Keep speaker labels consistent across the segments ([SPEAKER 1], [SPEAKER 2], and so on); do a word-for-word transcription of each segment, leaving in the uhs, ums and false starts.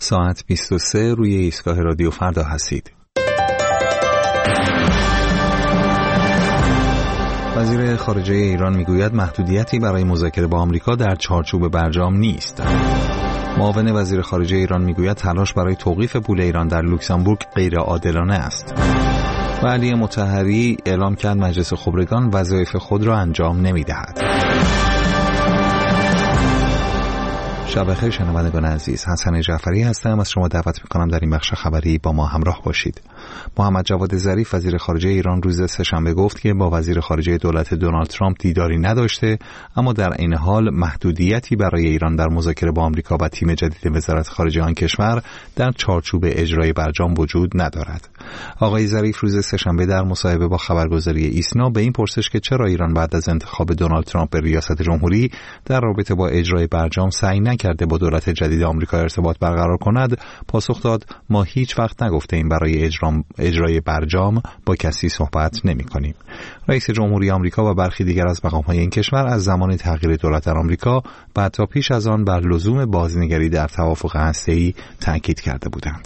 [SPEAKER 1] ساعت بیست و سه روی ایستگاه رادیو فردا هستید. وزیر خارجه ایران میگوید محدودیتی برای مذاکره با آمریکا در چارچوب برجام نیست. معاون وزیر خارجه ایران میگوید تلاش برای توقیف پول ایران در لوکزامبورگ غیر عادلانه است. و علی مطهری اعلام کرد مجلس خبرگان وظایف خود را انجام نمیدهد. شب بخیر شنوندگان عزیز، حسن جعفری هستم. از شما دعوت میکنم در این بخش خبری با ما همراه باشید. محمد جواد ظریف وزیر خارجه ایران روز سه‌شنبه گفت که با وزیر خارجه دولت دونالد ترامپ دیداری نداشته، اما در عین حال محدودیتی برای ایران در مذاکره با آمریکا و تیم جدید وزارت خارجه آن کشور در چارچوب اجرای برجام وجود ندارد. آقای ظریف روز سه‌شنبه در مصاحبه با خبرگزاری ایسنا به این پرسش که چرا ایران بعد از انتخاب دونالد ترامپ به ریاست جمهوری در رابطه با اجرای برجام سعی کرده با دولت جدید آمریکا ارتباط برقرار کند، پاسخ داد ما هیچ وقت نگفتیم برای اجرام اجرای برجام با کسی صحبت نمی‌کنیم. رئیس جمهوری آمریکا و برخی دیگر از مقام‌های این کشور از زمان تغییر دولت در آمریکا و حتی پیش از آن بر لزوم بازنگری در توافق هسته‌ای تاکید کرده بودند.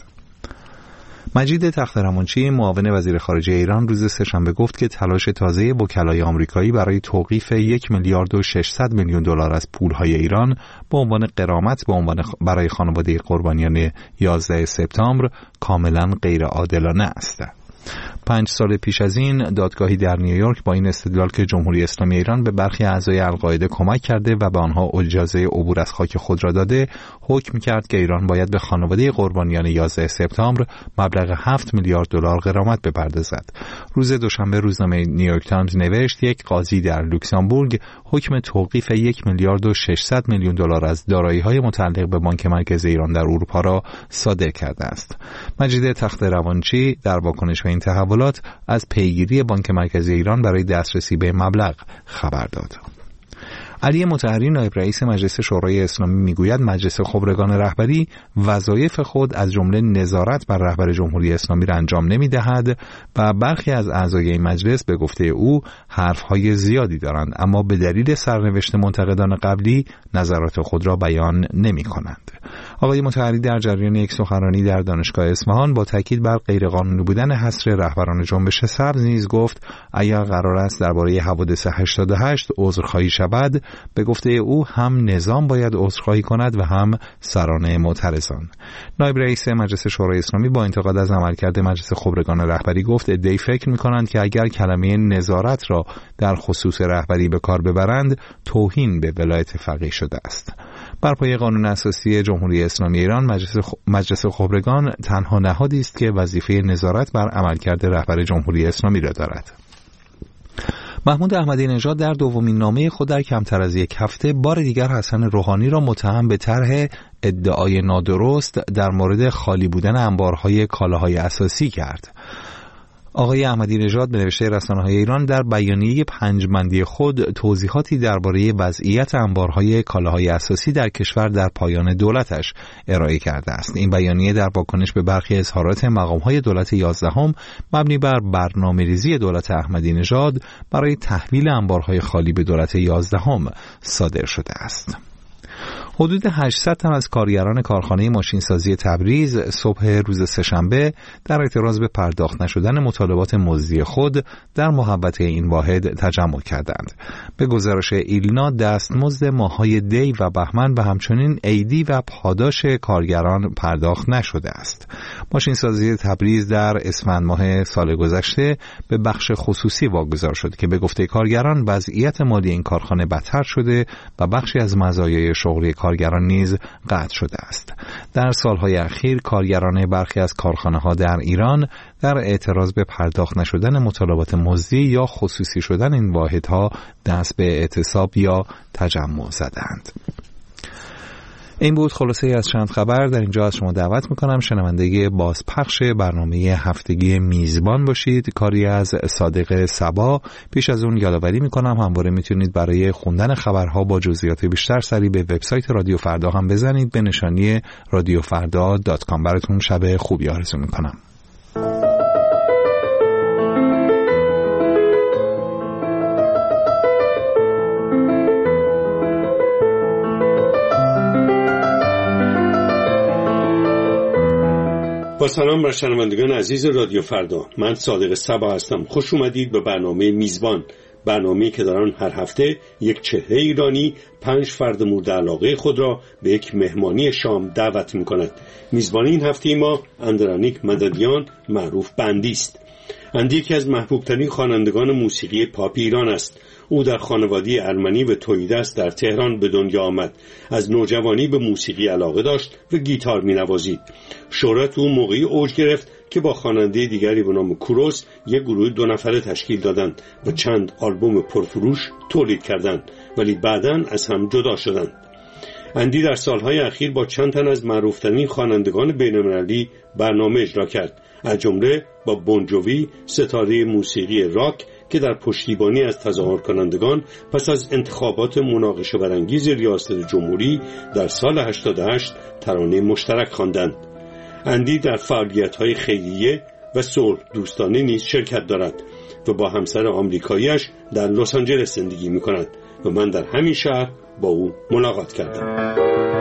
[SPEAKER 1] مجید تخت‌رمانچی معاون وزیر خارجه ایران روز سه‌شنبه گفت که تلاش تازه وکلای آمریکایی برای توقیف یک میلیارد و ششصد میلیون دلار از پولهای ایران به عنوان غرامت به عنوان برای خانواده قربانیان یازده سپتامبر کاملا غیر عادلانه است. پنج سال پیش از این دادگاهی در نیویورک با این استدلال که جمهوری اسلامی ایران به برخی اعضای القاعده کمک کرده و به آنها اجازه عبور از خاک خود را داده، حکم کرد که ایران باید به خانواده قربانیان یازده سپتامبر مبلغ هفت میلیارد دلار غرامت بپردازد. روز دوشنبه روزنامه نیویورک تایمز نوشت یک قاضی در لوکزامبورگ حکم توقیف یک میلیارد و ششصد میلیون دلار از دارایی‌های متعلق به بانک مرکزی ایران در اروپا را صادر کرده است. مجید تخت‌رمانچی در واکنش به این تحولات از پیگیری بانک مرکزی ایران برای دسترسی به مبلغ خبر داد. علی مطهری نایب رئیس مجلس شورای اسلامی میگوید مجلس خبرگان رهبری وظایف خود از جمله نظارت بر رهبر جمهوری اسلامی را انجام نمی‌دهد و برخی از اعضای این مجلس به گفته او حرف‌های زیادی دارند، اما به دلیل سرنوشت منتقدان قبلی نظرات خود را بیان نمی‌کنند. آقای مطهری در جریان یک سخنرانی در دانشگاه اصفهان با تاکید بر غیرقانونی بودن حصر رهبران جنبش سبز نیز گفت اگر قرار است درباره حوادث هشتاد و هشت عذرخواهی شود، به گفته او هم نظام باید عذرخواهی کند و هم سران معترضان. نایب رئیس مجلس شورای اسلامی با انتقاد از عملکرد مجلس خبرگان رهبری گفت عده‌ای فکر می‌کنند که اگر کلمه نظارت را در خصوص رهبری به کار ببرند توهین به ولایت فقیه شده است. بر پایه قانون اساسی جمهوری اسلامی ایران مجلس خ... مجلس خبرگان تنها نهادی است که وظیفه نظارت بر عملکرد رهبر جمهوری اسلامی را دارد. محمود احمدی نژاد در دومین نامه خود در کمتر از یک هفته بار دیگر حسن روحانی را متهم به طرح ادعای نادرست در مورد خالی بودن انبارهای کالاهای اساسی کرد. آقای احمدی نژاد به نوشته رسانه‌های ایران در بیانیه پنج بندی خود توضیحاتی درباره وضعیت انبارهای کالاهای اساسی در کشور در پایان دولتش ارائه کرده است. این بیانیه در واکنش به برخی اظهارات مقام‌های دولت یازدهم مبنی بر برنامه‌ریزی دولت احمدی نژاد برای تحویل انبارهای خالی به دولت یازدهم صادر شده است. حدود هشتصد تن از کارگران کارخانه ماشینسازی تبریز صبح روز سه‌شنبه در اعتراض به پرداخت نشدن مطالبات مزدی خود در محوطه این واحد تجمع کردند. به گزارش ایلنا دستمزد ماه‌های دی و بهمن و همچنین عیدی و پاداش کارگران پرداخت نشده است. ماشینسازی تبریز در اسفند ماه سال گذشته به بخش خصوصی واگذار شد که به گفته کارگران وضعیت مالی این کارخانه بدتر شده و بخشی از مزایای شغلی کارگران نیز قطع شده است. در سالهای اخیر کارگران برخی از کارخانه‌ها در ایران در اعتراض به پرداخت نشدن مطالبات مزدی یا خصوصی شدن این واحدها دست به اعتصاب یا تجمع زدند. این بود خلاصه از چند خبر. در اینجا از شما دعوت میکنم شنونده بازپخش برنامه هفتگی میزبان باشید. کاری از صادق صبا. پیش از اون یادآوری میکنم همواره میتونید برای خوندن خبرها با جزئیات بیشتر سری به وبسایت رادیو فردا هم بزنید به نشانی رادیو فردا دات کام. براتون شب خوبی آرزو میکنم.
[SPEAKER 2] با سلام بر شنوندگان عزیز رادیو فردا، من صادق صبا هستم. خوش اومدید به برنامه میزبان، برنامه‌ای که در آن هر هفته یک چهره ایرانی پنج فرد مورد علاقه خود را به یک مهمانی شام دعوت می‌کند. میزبان این هفته ما اندرانیک مددیان معروف به اندی است. اندی یکی از محبوب‌ترین خوانندگان موسیقی پاپ ایران است. او در خانواده ارمنی و تویدست در تهران به دنیا آمد. از نوجوانی به موسیقی علاقه داشت و گیتار می‌نوازید. شهرت او موقعی اوج گرفت که با خواننده دیگری به نام کوروس یک گروه دو نفره تشکیل دادند و چند آلبوم پرفروش تولید کردند، ولی بعداً از هم جدا شدند. اندی در سالهای اخیر با چند تن از معروفترین خوانندگان بین‌المللی برنامه اجرا کرد، از جمله با بونجووی، ستاره موسیقی راک که در پشتیبانی از تظاهر کنندگان پس از انتخابات مناقشه برانگیز ریاست جمهوری در سال هشتاد و هشت ترانه مشترک خواندند. اندی در فعالیت‌های خیریه و صلح دوستانه نیز شرکت دارد و با همسر آمریکایی‌اش در لس آنجلس زندگی می‌کند و من در همین شهر با او ملاقات کردم.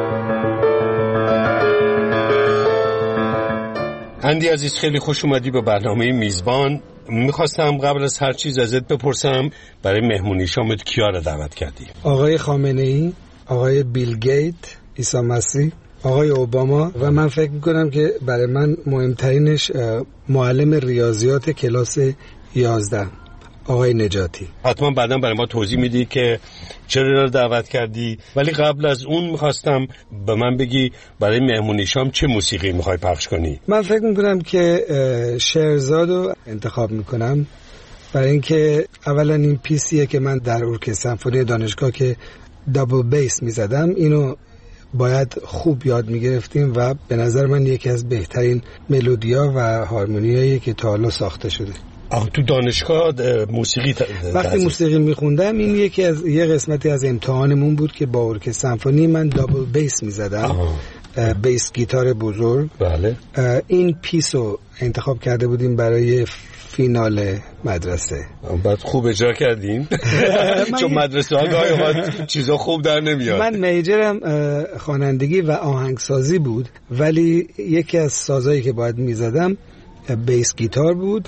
[SPEAKER 2] اندی عزیز، خیلی خوش اومدی به برنامه میزبان. میخواستم قبل از هر چیز ازت بپرسم برای مهمونی شامت کیا را دعوت کردی؟
[SPEAKER 3] آقای خامنه‌ای، آقای بیل گیت، عیسی مسیح، آقای اوباما و من فکر میکنم که برای من مهمترینش معلم ریاضیات کلاس یازده، آقای نجاتی.
[SPEAKER 2] حتما بعدا برای ما توضیح میدی که چرا را دعوت کردی، ولی قبل از اون میخواستم به من بگی برای مهمونی شام چه موسیقی میخوای پخش کنی؟
[SPEAKER 3] من فکر میکنم که شهرزاد رو انتخاب میکنم، برای اینکه اولا این پیسیه که من در ارکستر سمفونی دانشگاه که دابل بیس میزدم اینو باید خوب یاد میگرفتیم و به نظر من یکی از بهترین ملودیا و هارمونیایی که تا حالا ساخته شده.
[SPEAKER 2] آه، تو دانشگاه موسیقی
[SPEAKER 3] وقتی موسیقی میخوندم این یکی از یه قسمتی از امتحانمون بود که با ارکستر سمفونی من دابل بیس میزدم، بیس گیتار بزرگ.
[SPEAKER 2] بله.
[SPEAKER 3] این پیسو انتخاب کرده بودیم برای فینال مدرسه.
[SPEAKER 2] بعد خوب اجرا کردین؟ چون مدرسه ها گاهی اوقات چیزا خوب در نمیاد.
[SPEAKER 3] من میجرم خوانندگی و آهنگسازی بود، ولی یکی از سازایی که باید میزدم بیس گیتار بود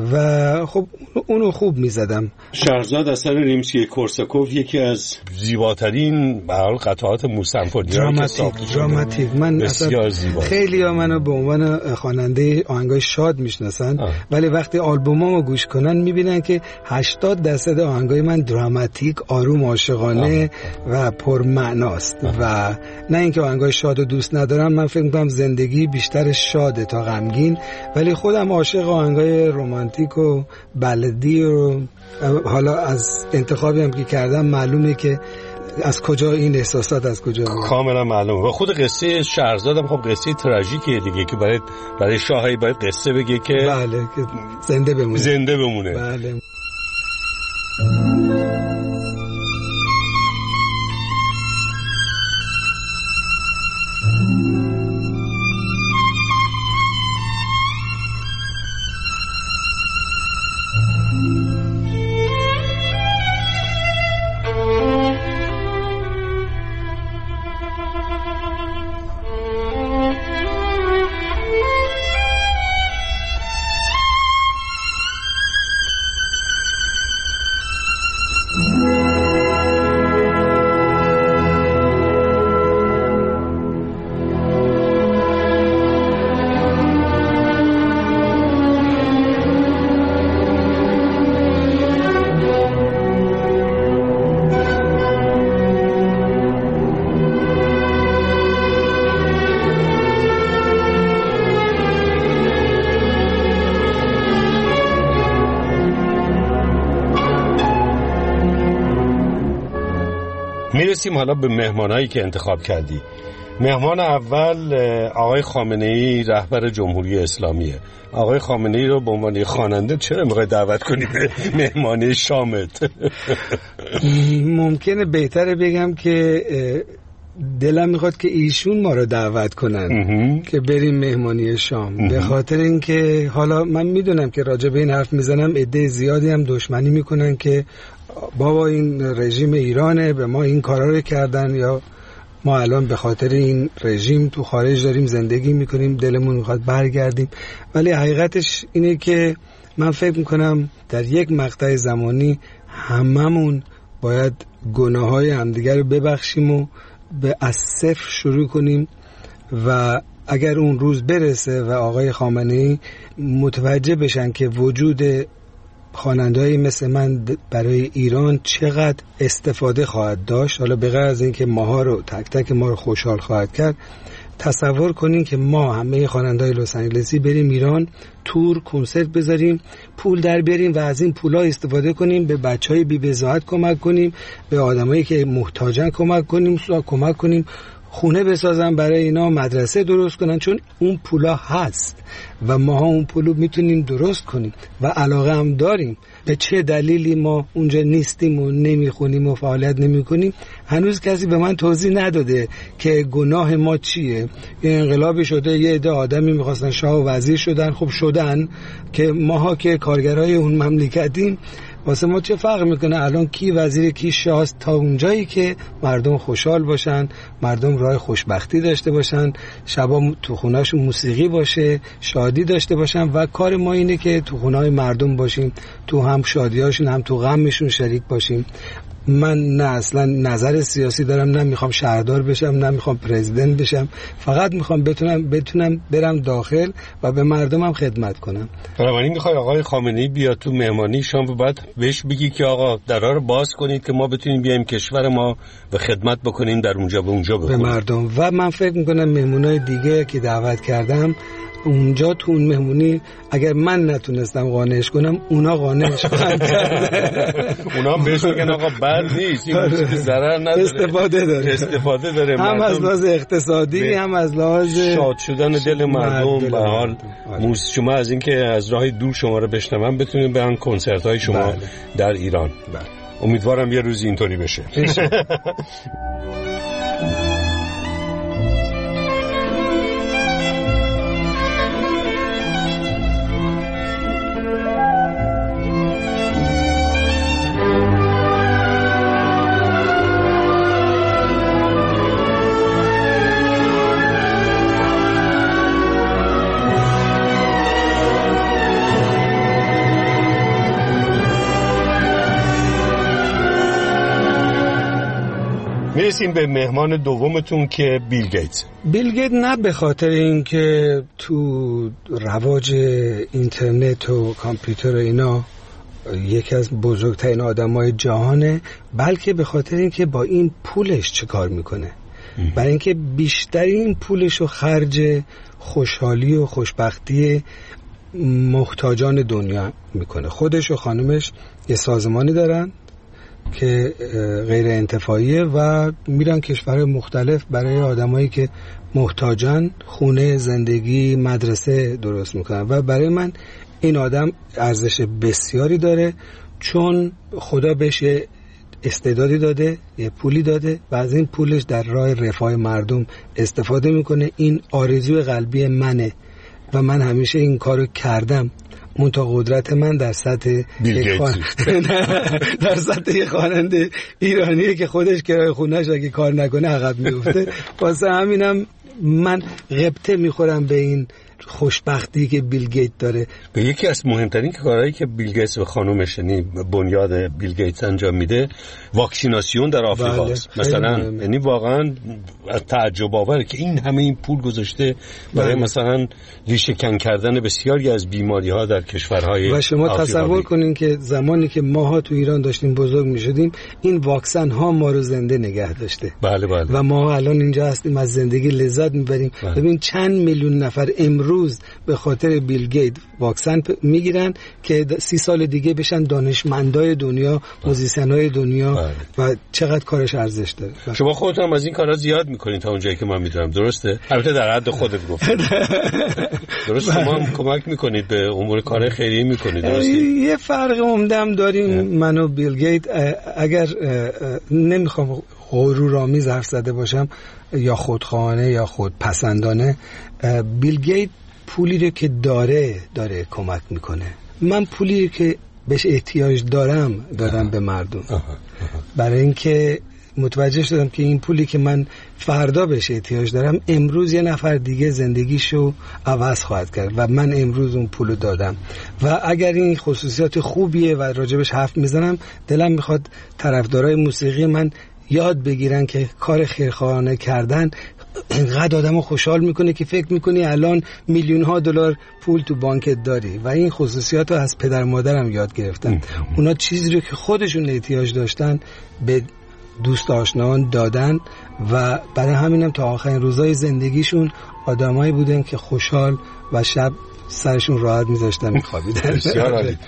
[SPEAKER 3] و خب اونو خوب میزدم.
[SPEAKER 2] شهرزاد اثر ریمسکی کورساکوف یکی از زیباترین به حال قطعات موسیقی
[SPEAKER 3] دراماتیک دراماتیک من
[SPEAKER 2] بسیار زیبا.
[SPEAKER 3] خیلی ها منو به عنوان خواننده آهنگای شاد میشناسن، ولی وقتی آلبومامو گوش کنن میبینن که هشتاد درصد آهنگای من دراماتیک، آروم، عاشقانه و پرمعناست و نه اینکه آهنگای شادو دوست ندارم. من فکر می‌کنم زندگی بیشتر شاده تا غمگین، ولی خودم عاشق آهنگای رمانتیک و بلدی و حالا از انتخابی هم که کردم معلومه که از کجا این احساسات از کجا میاد.
[SPEAKER 2] کاملا معلومه. و خود قصه شهرزاد هم خب قصه تراژیکیه دیگه که برای برای شاهی باید قصه بگه که
[SPEAKER 3] بله که زنده بمونه.
[SPEAKER 2] زنده بمونه.
[SPEAKER 3] بله.
[SPEAKER 2] میرسیم حالا به مهمانایی که انتخاب کردی. مهمان اول آقای خامنه‌ای، رهبر جمهوری اسلامیه. آقای خامنه‌ای رو به عنوان خواننده چرا میخوای دعوت کنی به مهمانی شامت؟
[SPEAKER 3] ممکنه بهتره بگم که دلم میخواد که ایشون ما رو دعوت کنن که بریم مهمانی شام، به خاطر اینکه حالا من میدونم که راجع به این حرف میزنم عده زیادی هم دشمنی میکنن که بابا این رژیم ایرانه، به ما این کارا رو کردن یا ما الان به خاطر این رژیم تو خارج داریم زندگی میکنیم، دلمون میخواد برگردیم، ولی حقیقتش اینه که من فکر میکنم در یک مقطع زمانی هممون باید گناه های همدیگر رو ببخشیم و به از صفر شروع کنیم و اگر اون روز برسه و آقای خامنه‌ای متوجه بشن که وجود خواننده‌ای مثل من برای ایران چقدر استفاده خواهد داشت، حالا بغیر از این که ماها رو تک تک ما رو خوشحال خواهد کرد، تصور کنین که ما همه خواننده‌های لس آنجلسی بریم ایران، تور کنسرت بذاریم، پول در بیاریم و از این پولا استفاده کنیم، به بچهای بی‌بضاعت کمک کنیم، به آدمایی که محتاجن کمک کنیم، کمک کنیم خونه بسازن برای اینا، مدرسه درست کنن، چون اون پولا هست و ما اون پولو میتونیم درست کنیم و علاقه هم داریم. به چه دلیلی ما اونجا نیستیم و نمیخونیم و فعالیت نمیکنیم هنوز کسی به من توضیح نداده که گناه ما چیه. یه انقلابی شده، یه عده آدمی میخواستن شاه و وزیر شدن، خب شدن، که ماها که کارگرای اون مملکتیم واسه ما چه فرق میکنه الان کی وزیر کی شاه؟ تا اونجایی که مردم خوشحال باشن، مردم راه خوشبختی داشته باشن، شبا تو خونه‌شون موسیقی باشه، شادی داشته باشن و کار ما اینه که تو خونه‌های مردم باشیم، تو هم شادیاشون هم تو غمشون شریک باشیم. من نه اصلا نظر سیاسی دارم، نه میخوام شهردار بشم، نه میخوام پرزیدنت بشم، فقط میخوام بتونم بتونم برم داخل و به مردمم خدمت کنم.
[SPEAKER 2] بنابراین میخوای آقای خامنه‌ای بیاد تو مهمانی شام و بعد بهش بگی که آقا درا رو باز کنید که ما بتونیم بیایم کشور ما و خدمت بکنیم در اونجا به اونجا بخوریم
[SPEAKER 3] به مردم. و من فکر میکنم مهمونای دیگه که دعوت کردم اونجا تو اون مهمونی اگر من نتونستم قانعش کنم اونا قانعش خواهند کرد.
[SPEAKER 2] اونا بهش میگن آقا بد نیست، این موسیقی ضرر نداره، استفاده داره
[SPEAKER 3] استفاده داره هم از لحاظ اقتصادی هم از لحاظ
[SPEAKER 2] شاد شدن دل مردم. به حال موسیقی شما از اینکه از راه دور شما رو بشنون بتونیم برن کنسرت های شما بله. در ایران بله. امیدوارم یه روز اینطوری بشه. میرسیم به مهمان دومتون که بیل گیتس.
[SPEAKER 3] بیل گیت نه به خاطر اینکه تو رواج اینترنت و کامپیوتر و اینا یکی از بزرگترین آدمای جهانه، بلکه به خاطر اینکه با این پولش چه کار میکنه. برای اینکه بیشترین پولش رو خرج خوشحالی و خوشبختی محتاجان دنیا میکنه. خودش و خانمش یه سازمانی دارن که غیر انتفاعیه و میرن کشور مختلف برای آدمایی که محتاجن خونه، زندگی، مدرسه درست میکنن و برای من این آدم ارزش بسیاری داره، چون خدا بهش استعدادی داده، یه پولی داده و از این پولش در راه رفاه مردم استفاده میکنه. این آرزوی قلبی منه و من همیشه این کارو کردم، منتها قدرت من در سطح خان... در سطح یک خواننده ایرانیه که خودش کرای خونه‌اش اگه کار نکنه عقب میفته. واسه همینم من غبطه میخورم به این خوشبختی که بیل گیت داره.
[SPEAKER 2] به یکی از مهمترین کارهایی که بیل گیتس و خانومش، یعنی بنیاد بیل گیتس انجام میده، واکسیناسیون در آفریقا است. بله. مثلا یعنی واقعا تعجب آوره که این همه این پول گذاشته برای بله. مثلا ریشه کن کردن بسیاری از بیماری ها در کشورهای
[SPEAKER 3] و شما آفریقا. تصور کنین که زمانی که ماها تو ایران داشتیم بزرگ میشدیم این واکسن ها ما رو زنده نگه داشته.
[SPEAKER 2] بله بله.
[SPEAKER 3] و ما الان اینجا هستیم از زندگی لذت میبریم. بله. ببین چند میلیون نفر امروز به خاطر بیل گیت واکسن میگیرن که سی سال دیگه بشن دانشمندای دنیا، موزیسینای دنیا بله. و چقدر کارش ارزش داره.
[SPEAKER 2] شما خودت هم از این کارا زیاد میکنین تا اونجایی که من میدونم، درسته؟ البته در حد خودت گفتم. درسته. شما هم کمک میکنید به امور کار خیریه میکنید، درسته؟
[SPEAKER 3] یه فرق عمده‌ام داریم من و بیل گیت. اگر نمیخوام غرورآمیز حرف زده باشم یا خودخواهانه یا خودپسندانه، بیل گیت پولی رو که داره داره کمک میکنه. من پولی رو که بهش احتیاج دارم دادم به مردم. آها، آها. برای اینکه متوجه شدم که این پولی که من فردا بهش احتیاج دارم امروز یه نفر دیگه زندگیشو عوض خواهد کرد و من امروز اون پولو دادم و اگر این خصوصیات خوبیه و راجبش حرف میزنم دلم میخواد طرفدارای موسیقی من یاد بگیرن که کار خیرخواهانه کردن اینقدر آدمو خوشحال میکنه که فکر میکنی الان میلیون ها دلار پول تو بانکت داری و این خصوصیات رو از پدر مادرم یاد گرفتم. اونا چیزی رو که خودشون احتیاج داشتن به دوست آشنایان دادن و برای همینم تا آخرین روزای زندگیشون آدمایی بودن که خوشحال و شب سرشون راحت میذاشتن میخوابیدن.
[SPEAKER 2] بسیار عالی.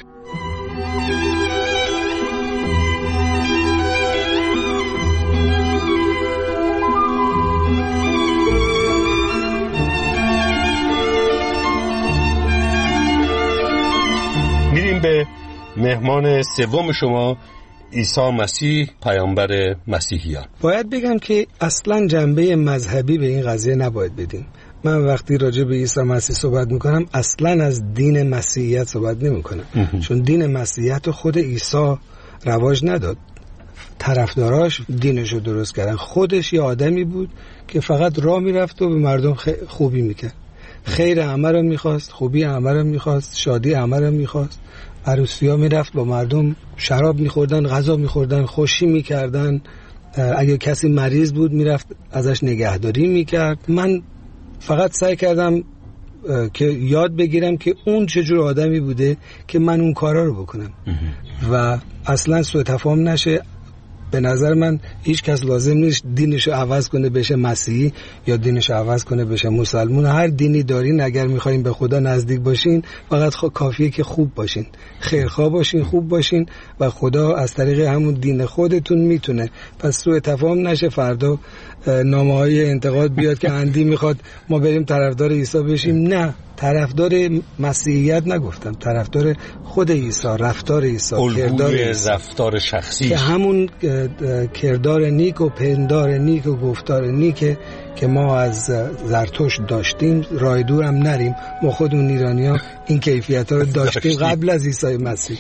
[SPEAKER 2] میریم به مهمان سوم شما، عیسی مسیح پیامبر مسیحیان.
[SPEAKER 3] باید بگم که اصلا جنبه مذهبی به این قضیه نباید بدیم. من وقتی راجع به عیسی مسیح صحبت میکنم اصلا از دین مسیحیت صحبت نمیکنم، چون دین مسیحیت خود عیسی رواج نداد. طرفداراش دینشو درست کردن. خودش یه آدمی بود که فقط راه میرفت و به مردم خوبی میکرد. خیر همه رو میخواست، خوبی همه رو میخواست، شادی همه رو میخواست. عروسی‌ها میرفت با مردم شراب میخوردن، غذا میخوردن، خوشی میکردن. اگه کسی مریض بود میرفت ازش نگهداری میکرد. من فقط سعی کردم که یاد بگیرم که اون چجور آدمی بوده که من اون کارا رو بکنم و اصلا سوء تفاهم نشه. به نظر من هیچ کس لازم نیست دینشو عوض کنه بشه مسیحی یا دینشو عوض کنه بشه مسلمان. هر دینی دارین اگر میخواین به خدا نزدیک باشین فقط خب کافیه که خوب باشین، خیرخواه باشین، خوب باشین و خدا از طریق همون دین خودتون میتونه. پس سوء تفاهم نشه فردا نامه های انتقاد بیاد که اندی میخواد ما بریم طرفدار عیسی بشیم. نه، طرفدار مسیحیت نگفتم، طرفدار خود عیسی، رفتار عیسی،
[SPEAKER 2] کردار عیسی، رفتار شخصی
[SPEAKER 3] که همون کردار نیک و پندار نیک و گفتار نیک که ما از زرتشت داشتیم راه دور هم نریم. ما خودمون ایرانی‌ها این کیفیت‌ها رو داشتیم قبل از عیسی مسیح.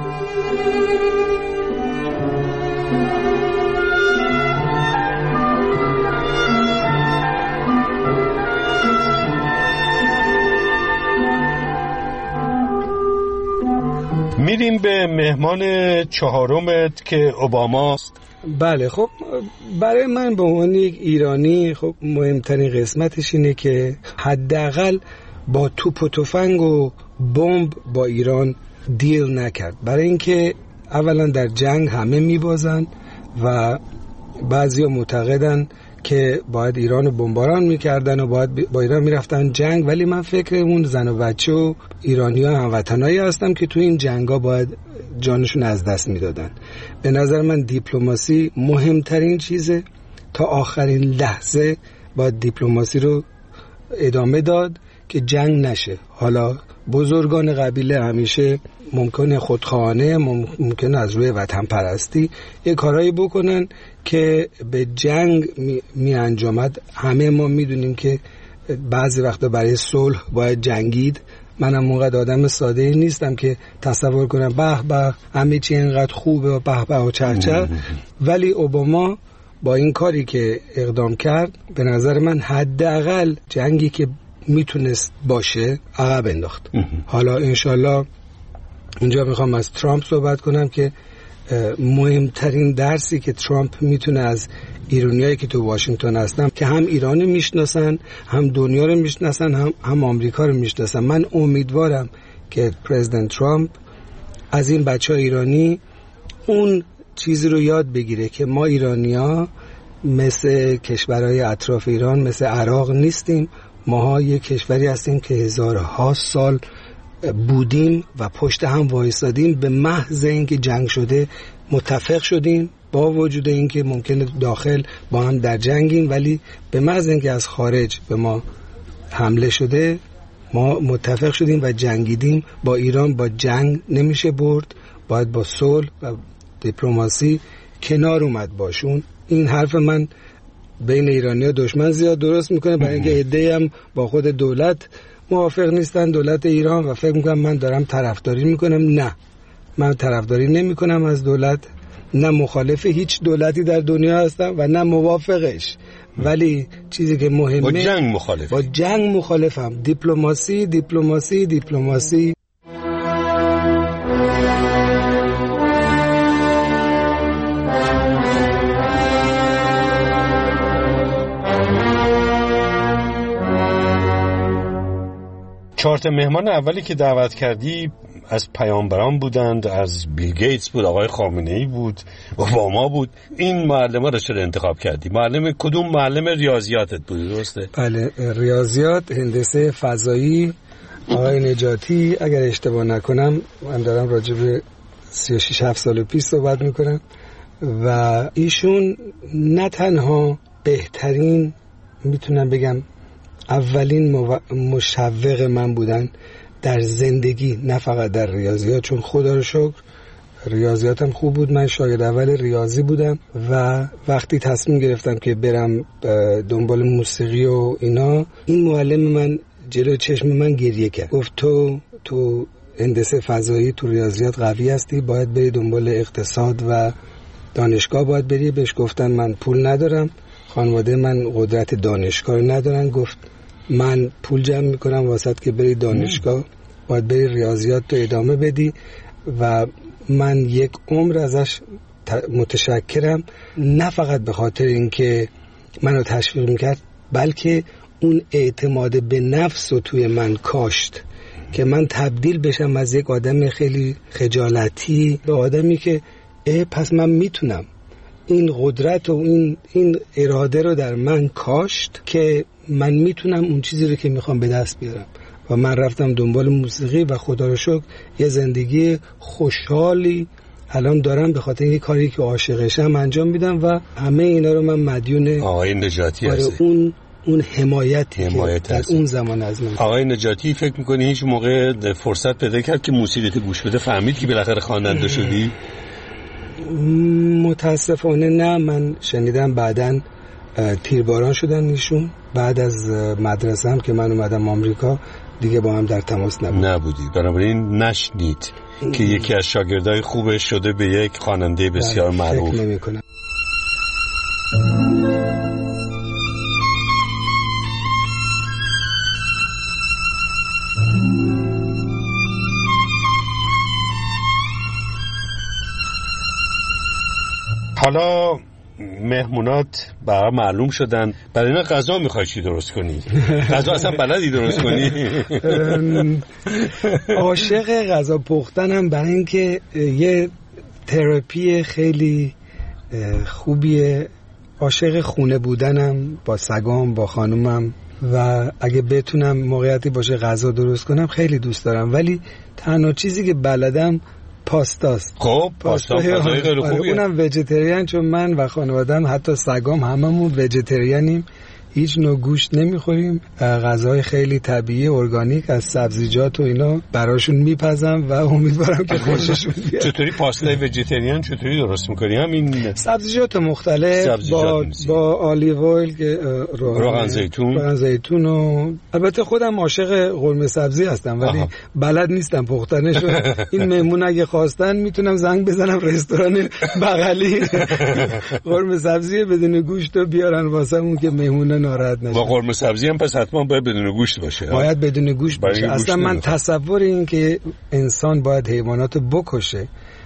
[SPEAKER 2] میریم به مهمان چهارمت که اوباماست.
[SPEAKER 3] بله، خب برای من به عنوان یک ایرانی خب مهمترین قسمتش اینه که حداقل با توپ و تفنگ و بمب با ایران دیل نکرد. برای اینکه اولا در جنگ همه میبازن و بعضیا معتقدن که باید ایران رو بمباران میکردن و باید با ایران میرفتن جنگ، ولی من فکر اون زن و بچه و ایرانی ها هموطنایی هستم که تو این جنگ ها باید جانشون از دست میدادن. به نظر من دیپلماسی مهمترین چیزه. تا آخرین لحظه باید دیپلماسی رو ادامه داد که جنگ نشه. حالا بزرگان قبیله همیشه ممکنه خودخواهانه، ممکنه از روی وطن پرستی یه کارایی بکنن که به جنگ می, می انجامد. همه ما میدونیم که بعضی وقتا برای صلح باید جنگید. منم اونقدر آدم ساده نیستم که تصور کنم به به همه چی اینقدر خوبه و به به و چرچر، ولی اوباما با این کاری که اقدام کرد به نظر من حداقل جنگی که میتونست باشه عقب انداخت. حالا انشالله اینجا میخوام از ترامپ صحبت کنم که مهمترین درسی که ترامپ میتونه از ایرانیایی که تو واشنگتن هستن که هم ایران رو میشناسن، هم دنیا رو میشناسن، هم هم آمریکا رو میشناسن. من امیدوارم که پرزیدنت ترامپ از این بچه‌ها ایرانی اون چیزی رو یاد بگیره که ما ایرانی‌ها مثل کشورهای اطراف ایران، مثل عراق نیستیم. ماها یک کشوری هستیم که هزارها سال بودیم و پشت هم وایسادیم. به محض اینکه جنگ شده متفق شدیم، با وجود اینکه ممکنه داخل با هم در جنگیم، ولی به محض اینکه از خارج به ما حمله شده ما متفق شدیم و جنگیدیم. با ایران با جنگ نمیشه برد، باید با صلح و دیپلماسی کنار اومد باشون. این حرف من بین ایرانی‌ها دشمن زیاد درست میکنه، برای اینکه عده‌ای هم با خود دولت موافق نیستن، دولت ایران، و فکر میکنم من دارم طرفداری میکنم. نه، من طرفداری نمیکنم از دولت نه مخالف هیچ دولتی در دنیا هستم و نه موافقش، ولی چیزی که مهمه
[SPEAKER 2] با جنگ مخالف
[SPEAKER 3] با جنگ مخالفم. دیپلماسی دیپلماسی دیپلماسی.
[SPEAKER 2] چهار تا مهمان اولی که دعوت کردی از پیامبران بودند، از بیل گیتس بود، آقای خامنه‌ای بود، اوباما بود. این معلم‌ها رو چرا انتخاب کردی؟ معلم کدوم معلم ریاضیاتت بود درسته؟
[SPEAKER 3] بله، ریاضیات، هندسه فضایی، آقای نجاتی. اگر اشتباه نکنم من دارم راجع به سی و شش هفت سال پیش صحبت میکنم و ایشون نه تنها بهترین، میتونم بگم اولین مشوق من بودن در زندگی، نه فقط در ریاضیات، چون خدا رو شکر ریاضیاتم خوب بود، من شاگرد اول ریاضی بودم و وقتی تصمیم گرفتم که برم دنبال موسیقی و اینا، این معلم من جلو چشم من گریه کرد، گفت تو تو هندسه فضایی، تو ریاضیات قوی هستی، باید بری دنبال اقتصاد و دانشگاه باید بری. بهش گفتم من پول ندارم، خانواده من قدرت دانشگاه ندارن. گفت من پول جمع میکنم واسط که بری دانشگاه، باید بری ریاضیات تو ادامه بدی و من یک عمر ازش متشکرم، نه فقط به خاطر اینکه منو تشویق میکرد، بلکه اون اعتماد به نفس رو توی من کاشت که من تبدیل بشم از یک آدم خیلی خجالتی به آدمی که اه پس من میتونم. این قدرت و این این اراده رو در من کاشت که من میتونم اون چیزی رو که میخوام به دست بیارم و من رفتم دنبال موسیقی و خدا رو شکر یه زندگی خوشحالی الان دارم به خاطر این کاری که عاشقشم انجام میدم و همه اینا رو من مدیون
[SPEAKER 2] آقای نجاتی هستم.
[SPEAKER 3] اون اون حمایتی
[SPEAKER 2] حمایت
[SPEAKER 3] که در اون زمان از من.
[SPEAKER 2] آقای نجاتی فکر میکنی هیچ موقع فرصت پیدا کرد که موسیقی تو گوش بده، فهمید که بالاخره خواننده شدی؟
[SPEAKER 3] متاسفانه نه. من شنیدم بعدن تیرباران شدن ایشون بعد از مدرسه هم که من اومدم آمریکا، دیگه با هم در تماس نبود.
[SPEAKER 2] نبودی، بنابراین نشنید که یکی از شاگردای خوبش شده به یک خواننده بسیار معروف.
[SPEAKER 3] فکر نمی‌کنم.
[SPEAKER 2] حالا مهمونات برای معلوم شدن، برای اینا غذا میخوای چی درست کنی؟ غذا اصلا بلدی درست کنی؟
[SPEAKER 3] عاشق غذا پختنم، برای اینکه یه تراپی خیلی خوبیه. عاشق خونه بودنم، با سگام، با خانومم، و اگه بتونم موقعیتی باشه غذا درست کنم خیلی دوست دارم، ولی تنها چیزی که بلدم پاستاست.
[SPEAKER 2] خب پاستا غذای خیلی خوبیه.
[SPEAKER 3] اونم ویجیتریان، چون من و خانواده‌ام حتی سگام هممون ویجیتریانیم، هیچ نوع گوشت نمیخوریم. غذای خیلی طبیعی ارگانیک از سبزیجات و اینا براشون میپزم و امیدوارم که خوششون بیاد.
[SPEAKER 2] چطوری پاستای ویجیتریان چطوری درست میکنی؟ همین
[SPEAKER 3] سبزیجات مختلف سبزیجات با میسی. با آلیو اویل که
[SPEAKER 2] روغن زیتون
[SPEAKER 3] روغن زیتون و البته خودم عاشق قرمه سبزی هستم ولی آها. بلد نیستم پختنشو. این مهمون اگه خواستن میتونم زنگ بزنم رستوران بغلی قرمه سبزی بدون گوشت رو بیارن واسمون که مهمون ناراحت نشه.
[SPEAKER 2] با قرمه سبزی هم پس حتما باید بدون گوشت باشه.
[SPEAKER 3] باید بدون گوشت باشه. اصلا من تصور این که انسان باید حیوانات بکشه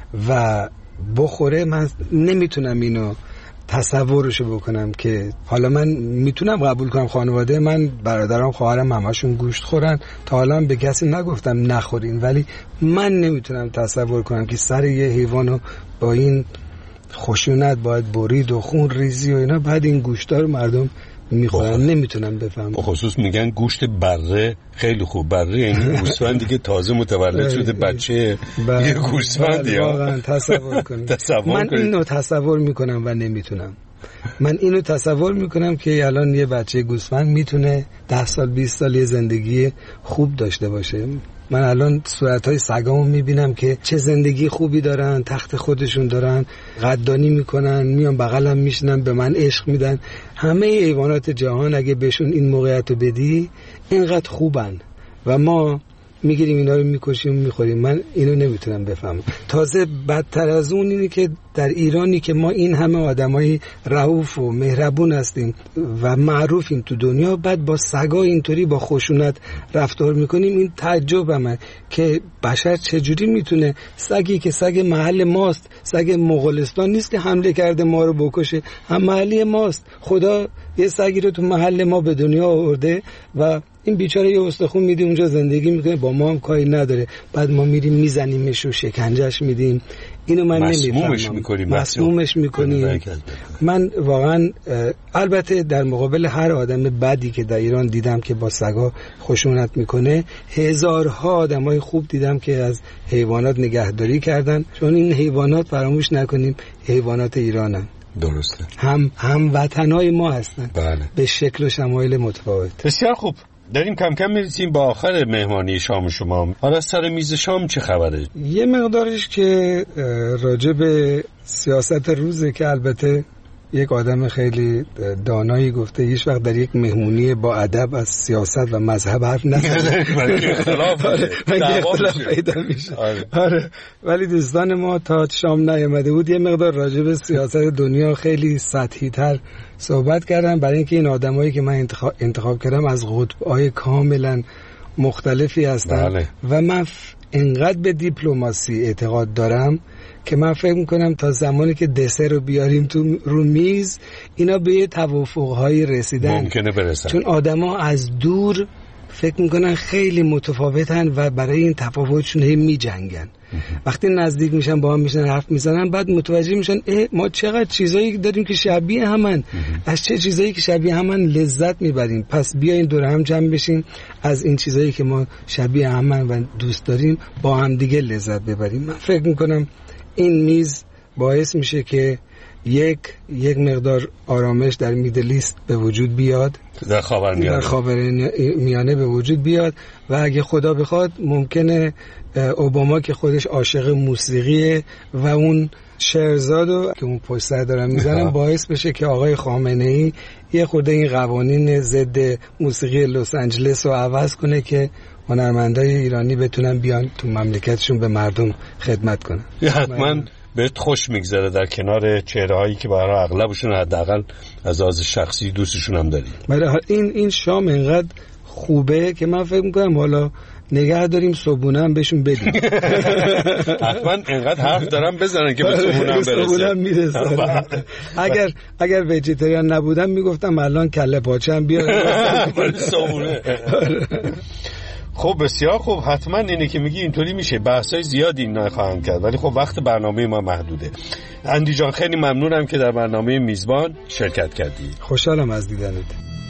[SPEAKER 3] و بخوره، من نمیتونم اینو تصورشو بکنم. که حالا من میتونم قبول کنم خانواده من، برادرام، خواهرم همشون گوشت خورن، تا حالا به کسی نگفتم نخورین، ولی من نمیتونم تصور کنم که سر یه حیوانو با این خشونت باید برید و خون ریزی و اینا، بعد این گوشتا رو مردم میخورن. نمیتونم بفهمم.
[SPEAKER 2] خصوص میگن گوشت بره خیلی خوب. بره یعنی گوسفندی که تازه متولد شده، بچه یه گوسفندی.
[SPEAKER 3] واقعا تصور کنید. من اینو تصور میکنم و نمیتونم. من اینو تصور میکنم که الان یه بچه گوسفند میتونه ده سال بیست سال یه زندگی خوب داشته باشه. من الان صورتهای سگامو میبینم که چه زندگی خوبی دارن، تخت خودشون دارن، قدردانی میکنن، میان بغلم میشنن، به من عشق میدن. همه حیوانات جهان اگه بهشون این موقعیت رو بدی اینقدر خوبن و ما میگیریم اینا رو میکشیم میخوریم. من اینو نمیتونم بفهمم. تازه بدتر از اون اینه که در ایرانی که ما این همه آدمای رؤوف و مهربون هستیم و معروفیم تو دنیا، بعد با سگا اینطوری با خشونت رفتار میکنیم. این تعجبمه که بشر چجوری میتونه، سگی که سگ محل ماست، سگ مغولستان نیست که حمله کرده ما رو بکشه، هم محلی ماست. خدا یه سگی رو تو محل ما به دنیا آورده و این بیچاره یه استخون میده اونجا زندگی میکنه، با ما هم کاری نداره، بعد ما میریم میزنیمش و شکنجهش میدیم. اینو من نمیفهمم.
[SPEAKER 2] مسمومش میکنیم
[SPEAKER 3] مسمومش میکنیم. من واقعا البته در مقابل هر آدم بدی که در ایران دیدم که با سگا خشونت میکنه، هزارها آدمای خوب دیدم که از حیوانات نگهداری کردن، چون این حیوانات فراموش نکنیم حیوانات ایرانن.
[SPEAKER 2] درسته.
[SPEAKER 3] هم هم وطنای ما هستن.
[SPEAKER 2] بله.
[SPEAKER 3] به شکل و شمایل متفاوت.
[SPEAKER 2] بسیار خوب. داریم کم کم میرسیم با آخر مهمانی شام شما. حالا سر میز شام چه خبره؟
[SPEAKER 3] یه مقدارش که راجع به سیاست روزه که البته یک آدم خیلی دانایی گفته هیچ وقت در یک مهمونی با ادب از سیاست و مذهب حرف نزنید.
[SPEAKER 2] اختلاف
[SPEAKER 3] اختلاف پیدا میشه. آره. ولی دوستان ما تا شام نیامده بود یه مقدار راجع به سیاست دنیا خیلی سطحی تر صحبت کردم، برای اینکه این آدمایی که من انتخاب, انتخاب کردم از قطب‌های کاملا مختلفی هستن. بله. و من انقدر به دیپلماسی اعتقاد دارم که من فکر میکنم تا زمانی که دسر رو بیاریم تو رو میز اینا به یه توافق‌هایی رسیدن
[SPEAKER 2] ممکنه برسن،
[SPEAKER 3] چون آدما از دور فکر میکنن خیلی متفاوتن و برای این تفاوتشون هی میجنگن. وقتی نزدیک میشن با هم میشن حرف میزنن، بعد متوجه میشن اه ما چقدر چیزایی داریم که شبیه همن، از چه چیزایی که شبیه همن لذت میبریم. پس بیاین دور هم جمع بشیم از این چیزایی که ما شبیه همن و دوست داریم با هم دیگه لذت ببریم. من فکر میکنم این میز باعث میشه که یک یک مقدار آرامش در میدل ایست به وجود بیاد،
[SPEAKER 2] در خاورمیانه
[SPEAKER 3] در خاورمیانه به وجود بیاد و اگه خدا بخواد ممکنه اوباما که خودش عاشق موسیقیه و اون شهرزادو که اون پشت سر دارن میزنن باعث بشه که آقای خامنه‌ای یه خورده این قوانین ضد موسیقی لس آنجلس رو عوض کنه که هنرمندای ایرانی بتونن بیان تو مملکتشون به مردم خدمت کنن.
[SPEAKER 2] حتما بهت خوش میگذره در کنار چهرهایی که برای اغلبشون حداقل از لحاظ شخصی دوستشون هم داری.
[SPEAKER 3] بله این این شام اینقدر خوبه که من فکر میکنم حالا نگه داریم صبحونه هم بهشون بدیم.
[SPEAKER 2] حتما اینقدر حرف دارم بزنن که به صبحونه هم برسه.
[SPEAKER 3] میرسن. اگر اگر ویجیتریان نبودم میگفتم الان کله پاچه هم بیارن
[SPEAKER 2] صبحونه. خب بسیار خوب. حتما اینه که میگی اینطوری میشه، بحثای زیادی نخواهند کرد، ولی خب وقت برنامه ما محدوده. اندی جان خیلی ممنونم که در برنامه میزبان شرکت کردی.
[SPEAKER 3] خوشحالم از دیدنت.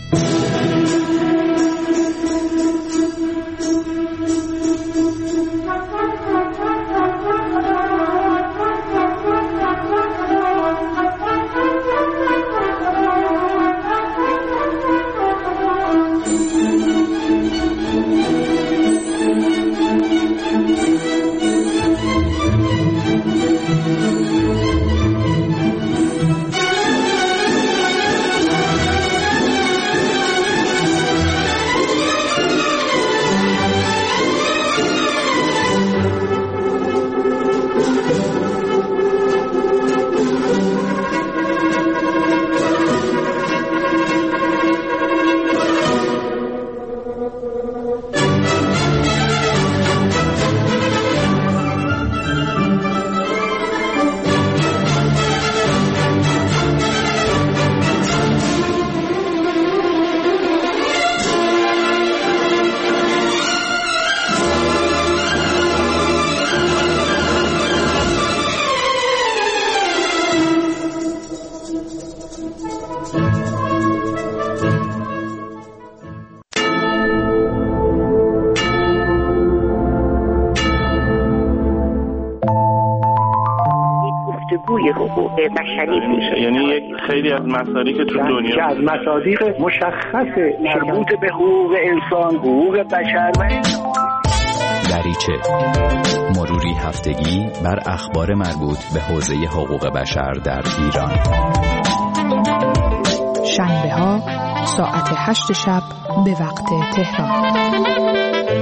[SPEAKER 4] حقوق بشری میشه، یعنی یک خیلی از مصادیق تو دنیا
[SPEAKER 5] که از مصادیق مشخص مربوط به حقوق انسان، حقوق بشر و
[SPEAKER 6] دریچه مروری هفتگی بر اخبار مربوط به حوزه حقوق بشر در ایران.
[SPEAKER 7] شنبه ها ساعت هشت شب به وقت تهران.